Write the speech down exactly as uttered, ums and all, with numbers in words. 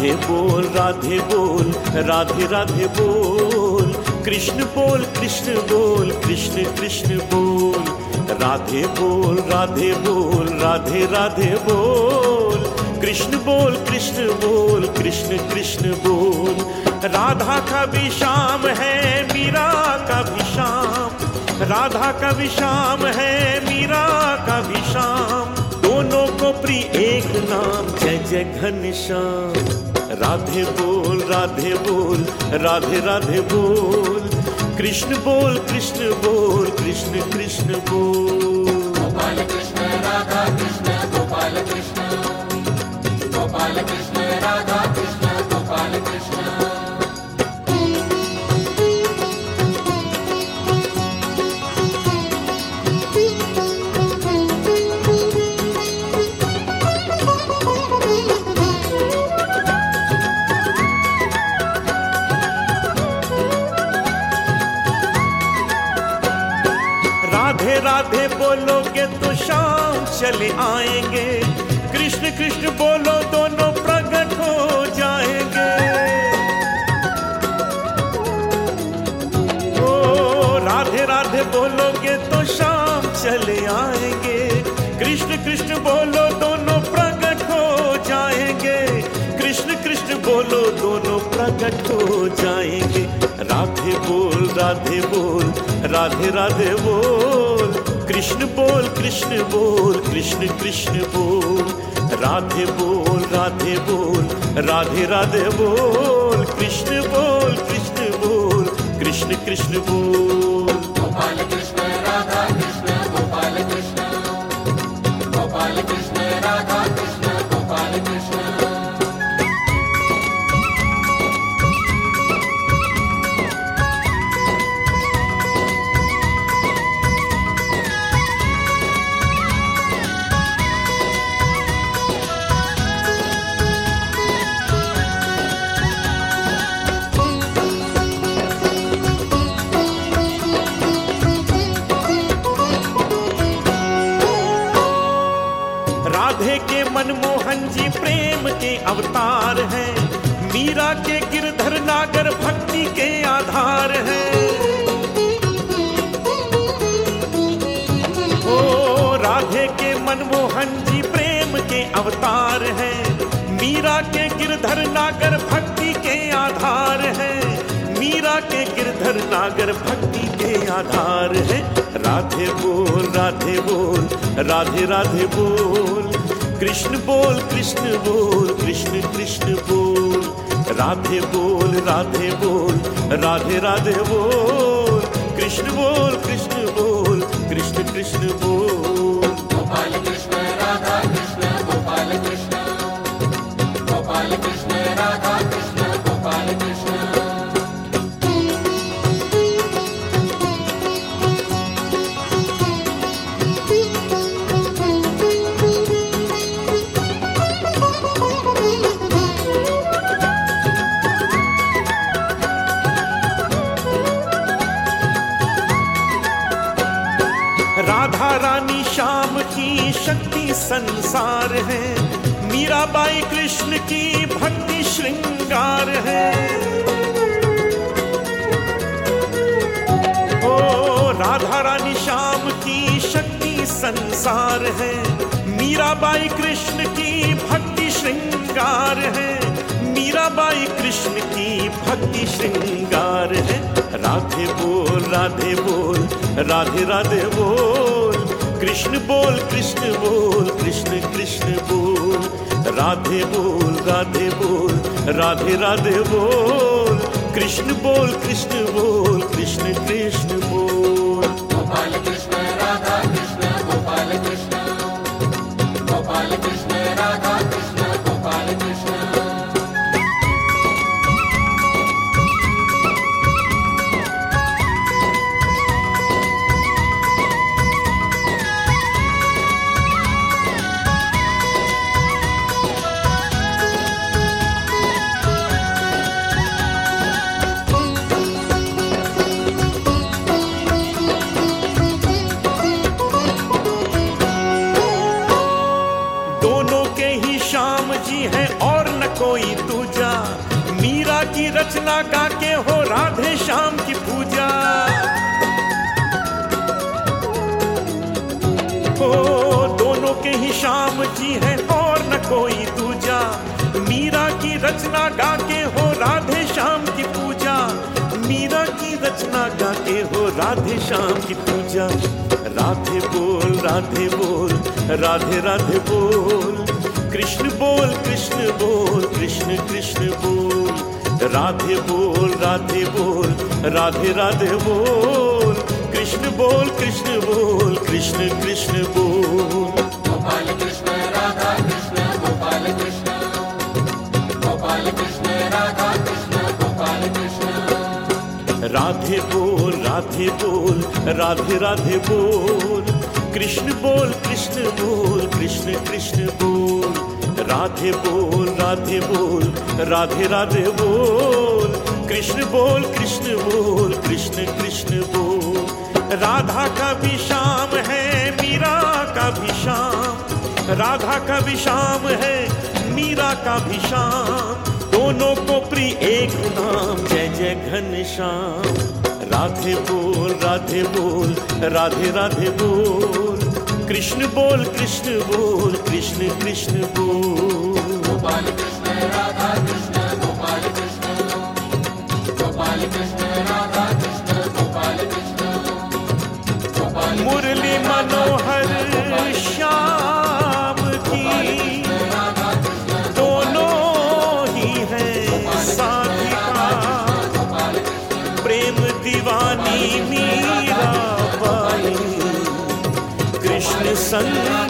राधे बोल राधे बोल राधे राधे बोल, कृष्ण बोल कृष्ण बोल कृष्ण कृष्ण बोल, राधे बोल राधे बोल राधे राधे बोल, कृष्ण बोल कृष्ण बोल कृष्ण कृष्ण बोल। राधा का भी श्याम है मीरा का भी श्याम, राधा का भी श्याम है मीरा का भी श्याम, दोनों को प्रिय एक नाम जय जय घनश्याम। राधे बोल राधे बोल राधे राधे बोल, कृष्ण बोल कृष्ण बोल कृष्ण कृष्ण बोल। गोपाल कृष्ण राधा कृष्ण गोपाल कृष्ण, गोपाल कृष्ण राधा कृष्ण गोपाल कृष्ण। राधे राधे बोलोगे तो शाम चले आएंगे, कृष्ण कृष्ण बोलो दोनों प्रकट हो जाएंगे। ओ राधे राधे बोलोगे तो शाम चले आएंगे, कृष्ण कृष्ण बोलो दोनों प्रकट हो जाएंगे, कृष्ण कृष्ण बोलो दोनों प्रकट हो जाएंगे। राधे बोल राधे बोल राधे राधे बोल, कृष्ण बोल कृष्ण बोल कृष्ण कृष्ण बोल, राधे बोल राधे बोल राधे राधे बोल, कृष्ण बोल कृष्ण बोल कृष्ण कृष्ण बोल। गोपाल कृष्ण राधा कृष्ण गोपाल कृष्ण, गोपाल कृष्ण राधा कृष्ण गोपाल कृष्ण। राधे के मनमोहन जी प्रेम के अवतार हैं, मीरा के गिरधर नागर भक्ति के आधार हैं। ओ राधे के मनमोहन जी प्रेम के अवतार हैं, मीरा के गिरधर नागर भक्ति के आधार हैं, मीरा के गिरधर नागर भक्ति के आधार हैं। राधे बोल राधे बोल राधे राधे बोल, कृष्ण बोल कृष्ण बोल कृष्ण कृष्ण बोल, राधे बोल राधे बोल राधे राधे बोल, कृष्ण बोल कृष्ण बोल कृष्ण कृष्ण बोल। गोपाल कृष्ण राधा कृष्ण गोपाल कृष्ण, गोपाल कृष्ण राधा कृष्ण गोपाल कृष्ण। राधा रानी श्याम की शक्ति संसार है, मीराबाई कृष्ण की भक्ति श्रृंगार है। ओ राधा रानी श्याम की शक्ति संसार है, मीराबाई कृष्ण की भक्ति श्रृंगार है, मीराबाई कृष्ण की भक्ति श्रृंगार है। राधे बोल राधे बोल राधे राधे बोल, कृष्ण बोल कृष्ण बोल कृष्ण कृष्ण बोल, राधे बोल राधे बोल राधे राधे बोल, कृष्ण बोल कृष्ण बोल कृष्ण कृष्ण बोल। गोपाल कृष्ण राधा कृष्ण गोपाल कृष्ण, गोपाल कृष्ण राधा कृष्ण गोपाल कृष्ण। रचना गा के हो राधे श्याम की पूजा। ओ दोनों के ही श्याम जी हैं और न कोई दूजा। मीरा की रचना गा के हो राधे श्याम की पूजा। मीरा की रचना गा के हो राधे श्याम की पूजा। राधे बोल राधे बोल राधे राधे बोल, कृष्ण बोल कृष्ण बोल कृष्ण कृष्ण बोल। राधे बोल राधे बोल राधे राधे बोल, कृष्ण बोल कृष्ण बोल कृष्ण कृष्ण बोल। गोपाल कृष्ण राधा कृष्ण गोपाल कृष्ण, गोपाल कृष्ण राधा कृष्ण गोपाल कृष्ण। राधे बोल राधे बोल राधे राधे बोल, कृष्ण बोल कृष्ण बोल कृष्ण कृष्ण बोल। राधे बोल राधे बोल राधे राधे बोल, कृष्ण बोल कृष्ण बोल कृष्ण कृष्ण बोल। राधा का भी श्याम है मीरा का भी श्याम, राधा का भी श्याम है मीरा का भी श्याम। दोनों को प्रिय एक नाम जय जय घनश्याम। राधे बोल राधे बोल राधे राधे बोल, कृष्ण बोल कृष्ण बोल कृष्ण कृष्ण बोल। गोपाल कृष्ण राधा कृष्ण गोपाल कृष्ण, गोपाल कृष्ण राधा कृष्ण गोपाल कृष्ण, गोपाल मुरली मनोहर श्याम की दोनों ही हैं साधिका। प्रेम दीवानी मीरा बाई कृष्ण संग